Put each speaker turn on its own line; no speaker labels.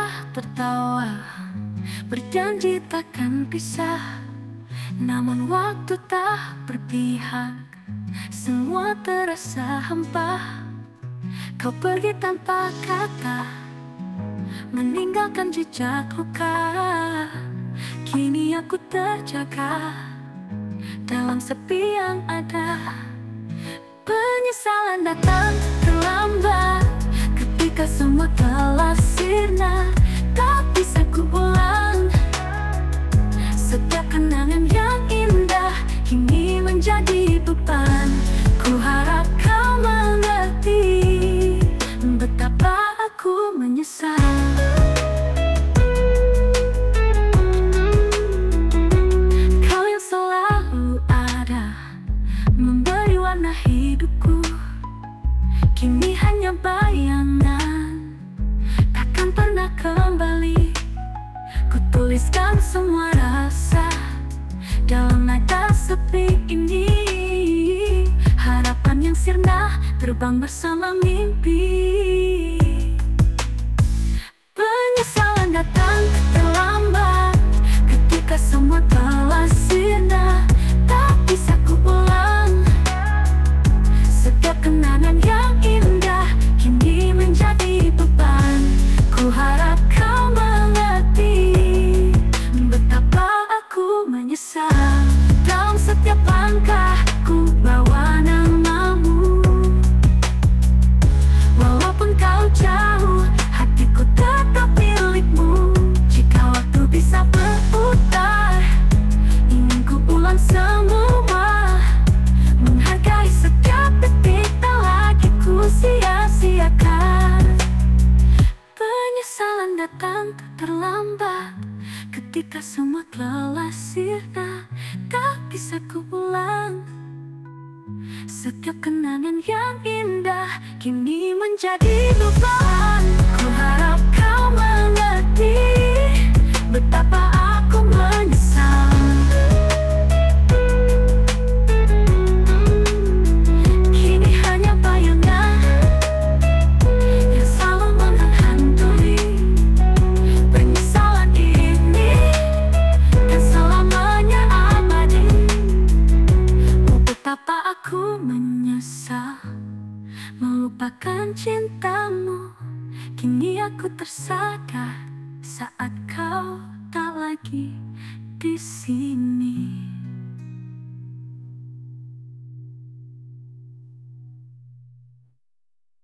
kita tertawa, berjanji takkan pisah. Namun waktu tak berpihak, semua terasa hampa. Kau pergi tanpa kata, meninggalkan jejak luka. Kini aku terjaga dalam sepi yang ada. Penyesalan datang terlambat ketika semua telah sirna. Tak bisa ku ulang setiap kenangan yang indah kini menjadi beban. Ku harap kau mengerti betapa aku menyesal. Kau yang selalu ada, memberi warna hidupku, kini hanya bayangan, takkan pernah kembali. Ku tuliskan semua rasa dalam nada sepi ini. Harapan yang sirna terbang bersama mimpi. Penyesalan datang terlambat ketika semua telah sirna. Tak bisa ku ulang setiap kenangan yang indah kini menjadi beban. Ku harap kau mengerti betapa aku menyesal. Dalam setiap langkah ku bawa namamu. Walaupun kau jauh, hatiku tetap milikmu. Jika waktu bisa berputar, ingin ku ulang semua. Menghargai setiap detik, tak lagi ku sia-siakan. Penyesalan datang terlambat ketika semua telah sirna. Tak bisa ku ulang setiap kenangan yang indah kini menjadi beban. Ku harap kau mengerti betapa aku menyesal. Kini hanya bayangan yang selalu menghantui. Penyesalan ini kan selamanya abadi. Oh, betapa aku menyesal melupakan cintamu. Kini aku tersadar saat kau tak lagi di sini.